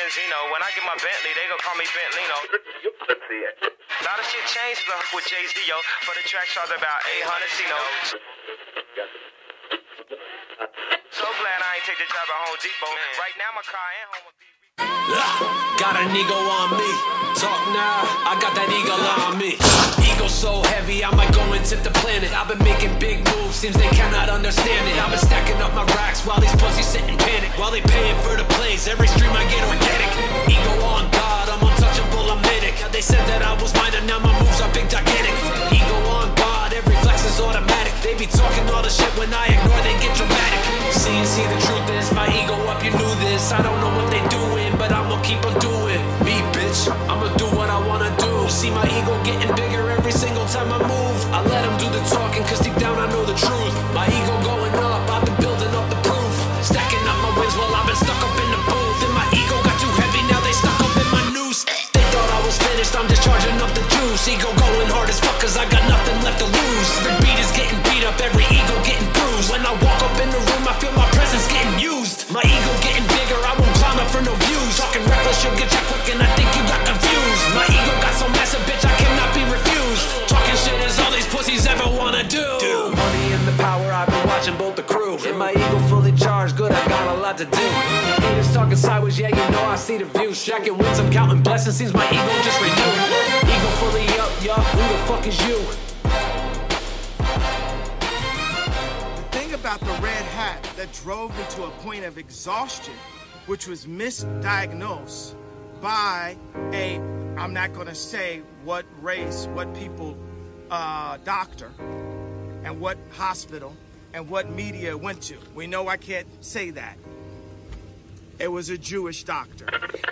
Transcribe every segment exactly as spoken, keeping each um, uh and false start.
Benzino. When I get my Bentley, they gon' call me Bentlino. A lot of shit changed with Jay-Z, yo. For the track charge about eight hundred C notes. So glad I ain't take the job at Home Depot. Right now my car ain't home. Got an ego on me. Talk now, I got that eagle on me. Ego so heavy, I might go and tip the planet. I've been making big moves, seems they cannot understand it. I've been stacking up my racks while these pussies sit in panic. While they paying for the plays, every stream I get organic. Ego on God, I'm untouchable, I'm manic. They said that I was mine and now my moves are big gigantic. Ego on God, every flex is automatic. They be talking all the shit when I ignore, they get dramatic. See and see the truth is, my ego up, you knew this. I don't know what they doing, but I'ma keep on doing me, bitch. I'ma do what I wanna do. See my ego getting bigger every single time I move. I let them do the talking, cause deep down I know the truth. My ego going up, I've been building up the proof. Stacking up my wins while I've been stuck up in the booth. And my ego got too heavy, now they stuck up in my noose. They thought I was finished, I'm just charging up the juice. Ego going hard as fuck, cause I got nothing left to lose. Every beat is getting beat up, every ego getting bruised. When I walk up in the room, I feel my presence getting used. My ego getting bigger, I won't climb up for no views. Talking reckless, you'll get you quick and I think you got confused. My ego got so massive, bitch, I cannot be refused. Talking shit is all these pussies ever wanna do. Dude. Money and the power, I've been watching both the crew. And my ego fully charged, good, I got a lot to do. Haters talking sideways, yeah, you know I see the views. Stacking wins, I'm counting blessings, seems my ego just renewed. Ego fully up, y'all, who the fuck is you? About the red hat that drove me to a point of exhaustion, which was misdiagnosed by a, I'm not going to say what race, what people, uh, doctor, and what hospital, and what media it went to. We know I can't say that. It was a Jewish doctor.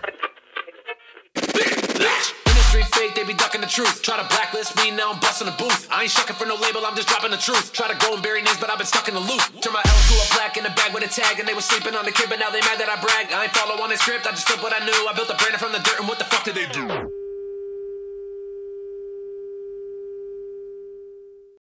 Fake, they be ducking the truth. Try to blacklist me, now I'm busting the booth. I ain't shucking for no label, I'm just dropping the truth. Try to go and bury names, but I've been stuck in the loop. Turn my L's to a plaque in a bag with a tag, and they was sleeping on the kid, but now they mad that I bragged. I ain't follow on the script, I just flipped what I knew. I built a brand from the dirt, and what the fuck did they do?